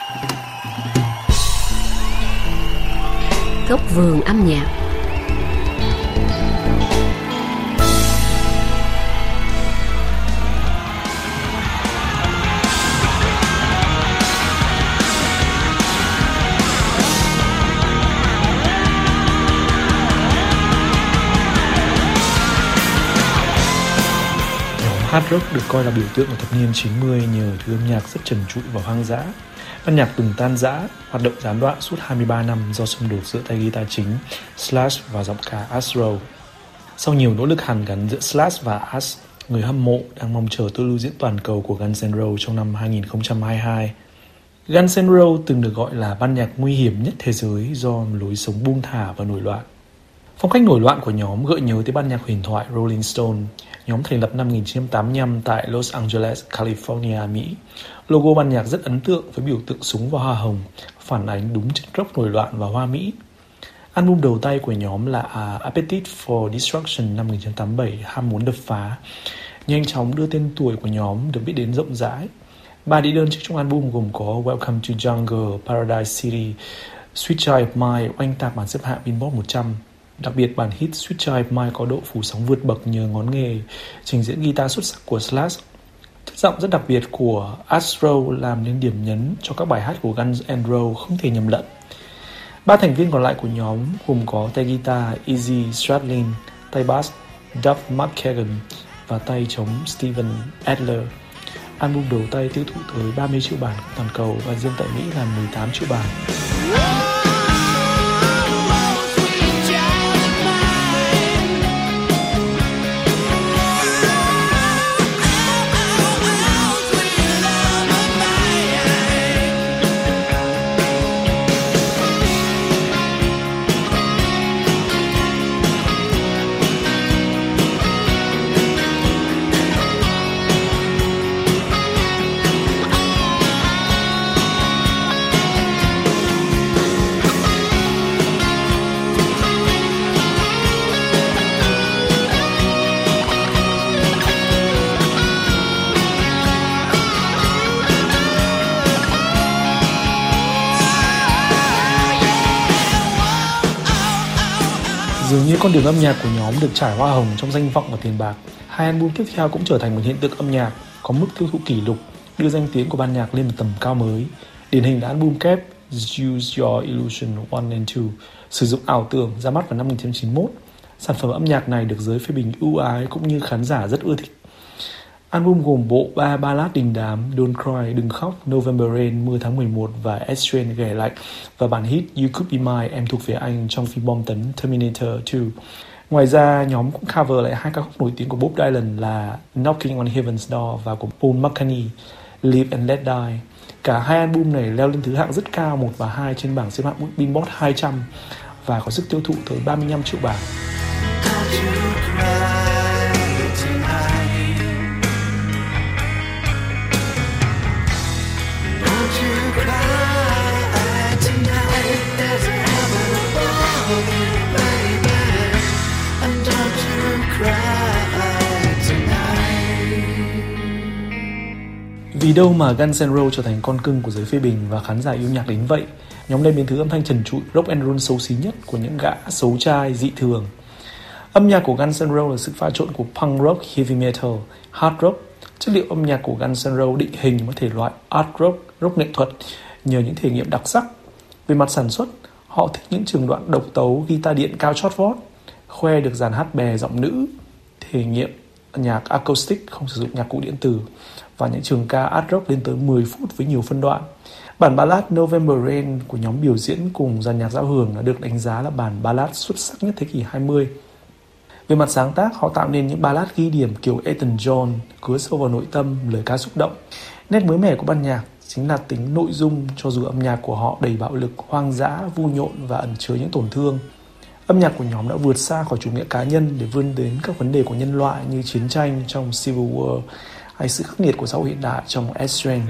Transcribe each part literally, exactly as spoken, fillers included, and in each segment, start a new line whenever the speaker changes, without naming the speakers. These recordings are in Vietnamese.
Góc vườn âm nhạc.
Hard rock được coi là biểu tượng của thập niên chín mươi nhờ thứ âm nhạc rất trần trụi và hoang dã. Ban nhạc từng tan rã, hoạt động gián đoạn suốt hai mươi ba năm do xung đột giữa tay guitar chính Slash và giọng ca Astro. Sau nhiều nỗ lực hàn gắn giữa Slash và Ash, người hâm mộ đang mong chờ tour lưu diễn toàn cầu của Guns N' Roses trong năm hai không hai hai. Guns N' Roses từng được gọi là ban nhạc nguy hiểm nhất thế giới do lối sống buông thả và nổi loạn. Phong cách nổi loạn của nhóm gợi nhớ tới ban nhạc huyền thoại Rolling Stone. Nhóm thành lập năm một nghìn chín trăm tám mươi lăm tại Los Angeles, California, Mỹ. Logo ban nhạc rất ấn tượng với biểu tượng súng và hoa hồng, phản ánh đúng chất rock nổi loạn và hoa mỹ. Album đầu tay của nhóm là Appetite for Destruction năm một nghìn chín trăm tám mươi bảy, ham muốn đập phá, nhanh chóng đưa tên tuổi của nhóm được biết đến rộng rãi. Ba đĩa đơn trước trong album gồm có Welcome to Jungle, Paradise City, Sweet Child of Mine oanh tạc bảng xếp hạng Billboard một trăm. Đặc biệt bản hit Sweet Child of Mine có độ phủ sóng vượt bậc nhờ ngón nghề trình diễn guitar xuất sắc của Slash. Chất giọng rất đặc biệt của Astro làm nên điểm nhấn cho các bài hát của Guns N' Roses không thể nhầm lẫn. Ba thành viên còn lại của nhóm gồm có tay guitar Izzy Stradlin, tay bass Duff McKagan và tay trống Steven Adler. Album đầu tay tiêu thụ tới ba mươi triệu bản toàn cầu và riêng tại Mỹ là mười tám triệu bản. Dường như con đường âm nhạc của nhóm được trải hoa hồng trong danh vọng và tiền bạc. Hai album tiếp theo cũng trở thành một hiện tượng âm nhạc có mức tiêu thụ kỷ lục, đưa danh tiếng của ban nhạc lên một tầm cao mới. Điển hình là album kép Use Your Illusion một and hai, sử dụng ảo tưởng, ra mắt vào năm một nghìn chín trăm chín mươi mốt. Sản phẩm âm nhạc này được giới phê bình ưu ái cũng như khán giả rất ưa thích. Album gồm bộ ba ballad đình đám Don't Cry, Đừng Khóc, November Rain, Mưa tháng mười một và Estranged, Ghẻ Lạnh, và bản hit You Could Be Mine, Em Thuộc Về Anh trong phim bom tấn Terminator hai. Ngoài ra, nhóm cũng cover lại hai ca khúc nổi tiếng của Bob Dylan là Knocking on Heaven's Door và của Paul McCartney, Live and Let Die. Cả hai album này leo lên thứ hạng rất cao một và hai trên bảng xếp hạng Billboard hai trăm và có sức tiêu thụ tới ba mươi lăm triệu bản. Vì đâu mà Guns N' Roses trở thành con cưng của giới phê bình và khán giả yêu nhạc đến vậy. Nhóm đem đến thứ âm thanh trần trụi, rock and roll xấu xí nhất của những gã xấu trai dị thường. Âm nhạc của Guns N' Roses là sự pha trộn của punk rock, heavy metal, hard rock. Chất liệu âm nhạc của Guns N' Roses định hình một thể loại art rock, rock nghệ thuật nhờ những thể nghiệm đặc sắc. Về mặt sản xuất, họ thích những trường đoạn độc tấu guitar điện cao chót vót, khoe được dàn hát bè giọng nữ, thể nghiệm nhạc acoustic không sử dụng nhạc cụ điện tử và những trường ca art rock lên tới mười phút với nhiều phân đoạn. Bản ballad November Rain của nhóm biểu diễn cùng dàn nhạc giao hưởng đã được đánh giá là bản ballad xuất sắc nhất thế kỷ hai mươi. Về mặt sáng tác, họ tạo nên những ballad ghi điểm kiểu Elton John, cứa sâu vào nội tâm, lời ca xúc động. Nét mới mẻ của ban nhạc chính là tính nội dung, cho dù âm nhạc của họ đầy bạo lực, hoang dã, vui nhộn và ẩn chứa những tổn thương. Âm nhạc của nhóm đã vượt xa khỏi chủ nghĩa cá nhân để vươn đến các vấn đề của nhân loại như chiến tranh trong Civil War hay sự khắc nghiệt của xã hội hiện đại trong Estranged.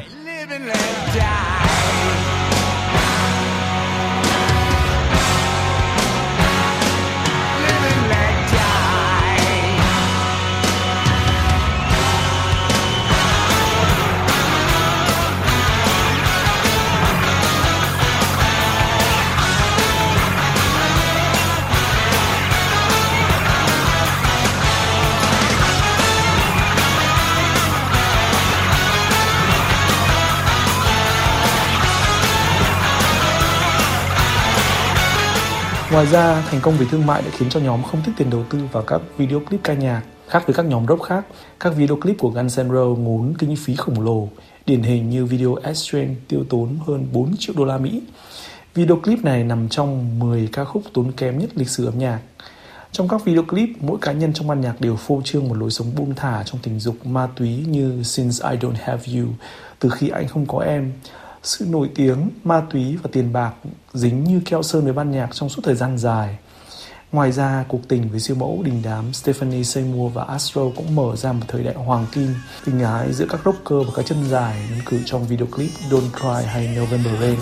Ngoài ra, thành công về thương mại đã khiến cho nhóm không thích tiền đầu tư vào các video clip ca nhạc. Khác với các nhóm rock khác, các video clip của Guns N' Roses ngốn kinh phí khổng lồ, điển hình như video Extreme tiêu tốn hơn bốn triệu đô la Mỹ. Video clip này nằm trong mười ca khúc tốn kém nhất lịch sử âm nhạc. Trong các video clip, mỗi cá nhân trong ban nhạc đều phô trương một lối sống buông thả trong tình dục ma túy như Since I Don't Have You, từ khi anh không có em. Sự nổi tiếng, ma túy và tiền bạc dính như keo sơn với ban nhạc trong suốt thời gian dài. Ngoài ra, cuộc tình với siêu mẫu đình đám Stephanie Seymour và Astro cũng mở ra một thời đại hoàng kim. Tình ái giữa các rocker và cái chân dài đơn cử trong video clip Don't Cry hay November Rain.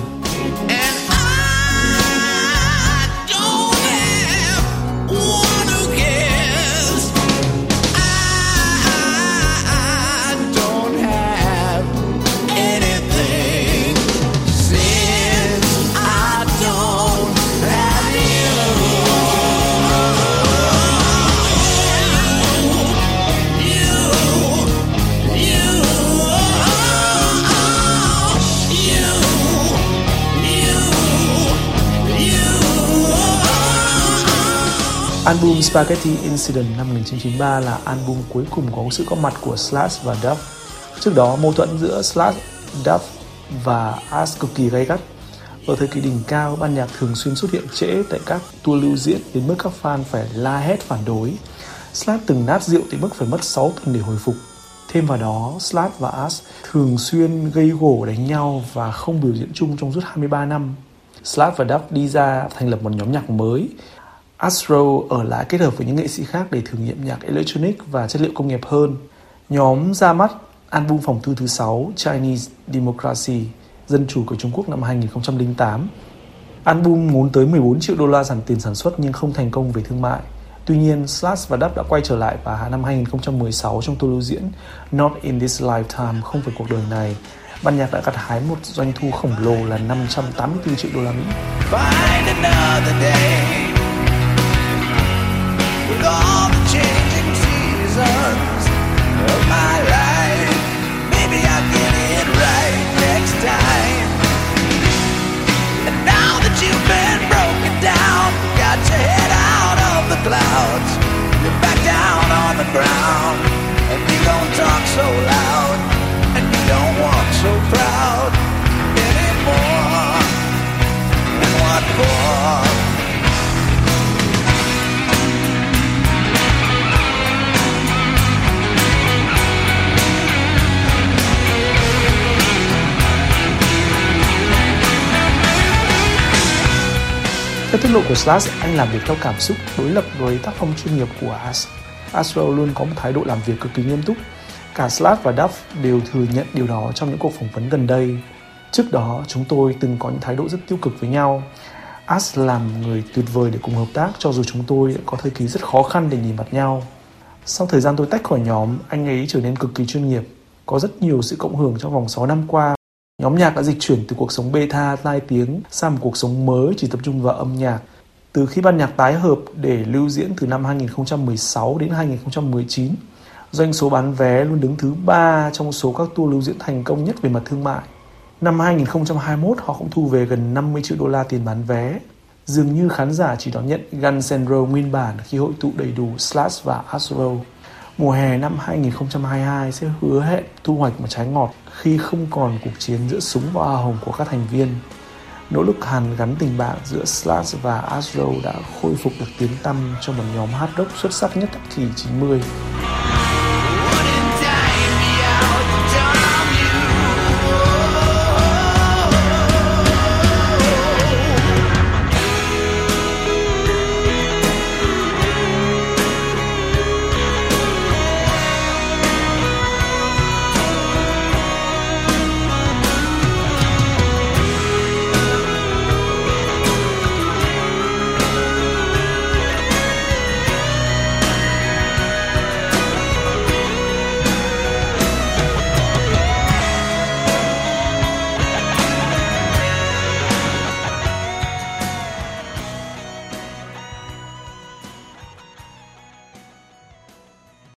Album Spaghetti Incident năm một nghìn chín trăm chín mươi ba là album cuối cùng có sự góp mặt của Slash và Duff. Trước đó, mâu thuẫn giữa Slash, Duff và Ash cực kỳ gay gắt. Ở thời kỳ đỉnh cao, ban nhạc thường xuyên xuất hiện trễ tại các tour lưu diễn đến mức các fan phải la hét phản đối. Slash từng nát rượu tới mức phải mất sáu tuần để hồi phục. Thêm vào đó, Slash và Ash thường xuyên gây gổ đánh nhau và không biểu diễn chung trong suốt hai mươi ba năm. Slash và Duff đi ra thành lập một nhóm nhạc mới. Astro ở lại kết hợp với những nghệ sĩ khác để thử nghiệm nhạc electronic và chất liệu công nghiệp hơn. Nhóm ra mắt album phòng thu thứ sáu Chinese Democracy, Dân chủ của Trung Quốc năm hai nghìn không trăm lẻ tám. Album ngốn tới mười bốn triệu đô la sản tiền sản xuất nhưng không thành công về thương mại. Tuy nhiên, Slash và Duff đã quay trở lại vào năm hai nghìn không trăm mười sáu trong tour lưu diễn Not in This Lifetime, không phải cuộc đời này. Ban nhạc đã gặt hái một doanh thu khổng lồ là năm trăm tám mươi tư triệu đô la Mỹ. With all the changing seasons of my life, maybe I'll get it right next time. And now that you've been broken down, got your head out of the clouds, you're back down on the ground, and you don't talk so loud, and you don't walk so proud anymore. And what for? Theo tiết lộ của Slash, anh làm việc theo cảm xúc, đối lập với tác phong chuyên nghiệp của Ash. Astro luôn có một thái độ làm việc cực kỳ nghiêm túc. Cả Slash và Duff đều thừa nhận điều đó trong những cuộc phỏng vấn gần đây. Trước đó, chúng tôi từng có những thái độ rất tiêu cực với nhau. Ash làm người tuyệt vời để cùng hợp tác, cho dù chúng tôi đã có thời kỳ rất khó khăn để nhìn mặt nhau. Sau thời gian tôi tách khỏi nhóm, anh ấy trở nên cực kỳ chuyên nghiệp. Có rất nhiều sự cộng hưởng trong vòng sáu năm qua. Nhóm nhạc đã dịch chuyển từ cuộc sống beta tai tiếng sang một cuộc sống mới chỉ tập trung vào âm nhạc. Từ khi ban nhạc tái hợp để lưu diễn từ năm hai nghìn không trăm mười sáu đến hai nghìn không trăm mười chín, doanh số bán vé luôn đứng thứ ba trong số các tour lưu diễn thành công nhất về mặt thương mại. Năm hai nghìn không trăm hai mươi mốt, họ cũng thu về gần năm mươi triệu đô la tiền bán vé. Dường như khán giả chỉ đón nhận Guns N' Roses nguyên bản khi hội tụ đầy đủ Slash và Astro. Mùa hè năm hai nghìn không trăm hai mươi hai sẽ hứa hẹn thu hoạch một trái ngọt khi không còn cuộc chiến giữa súng và hoa hồng của các thành viên. Nỗ lực hàn gắn tình bạn giữa Slash và Astro đã khôi phục được tiếng tăm cho một nhóm hard rock xuất sắc nhất thập kỷ chín mươi.